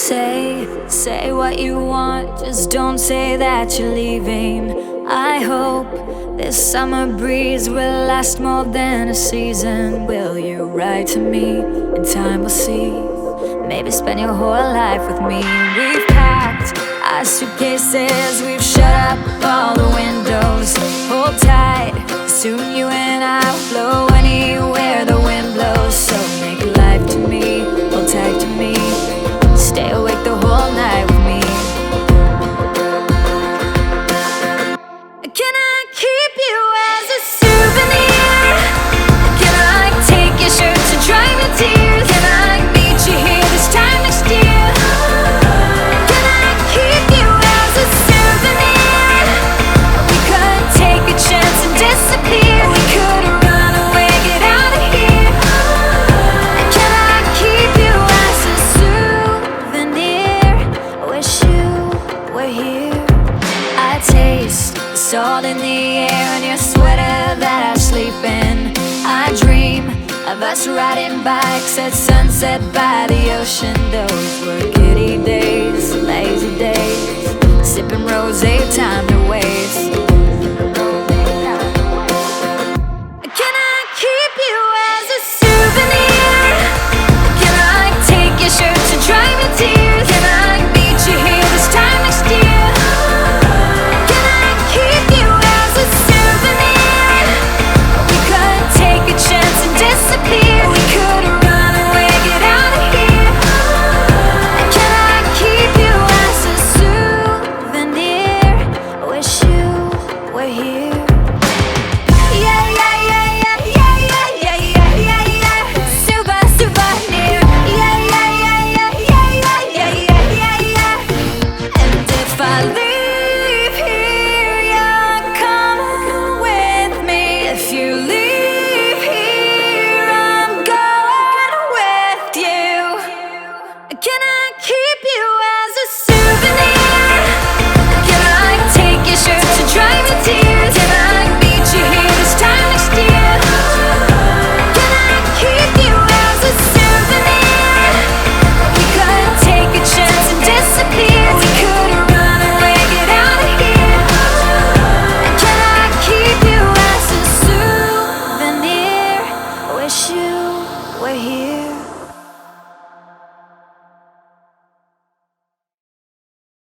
Say what you want, just don't say that you're leaving. I hope this summer breeze will last more than a season. Will you write to me? In time we'll see. Maybe spend your whole life with me. We've packed our suitcases, we've shut up all the windows. Hold tight, soon you and I will flow anywhere the wind blows. So make life to me, hold tight to me, stay awake the whole night with me. Can I keep you as a souvenir? Can I take your shirt to dry your tears? Can I meet you here this time next year? Can I keep you as a souvenir? We could take a chance and disappear. We could run away, get out of here. Can I keep you as a souvenir? I wish you were here. I taste the salt in the air and your sweater that I sleep in. I dream of us riding bikes at sunset by the ocean. Those were giddy days, lazy days, sipping rosé, time to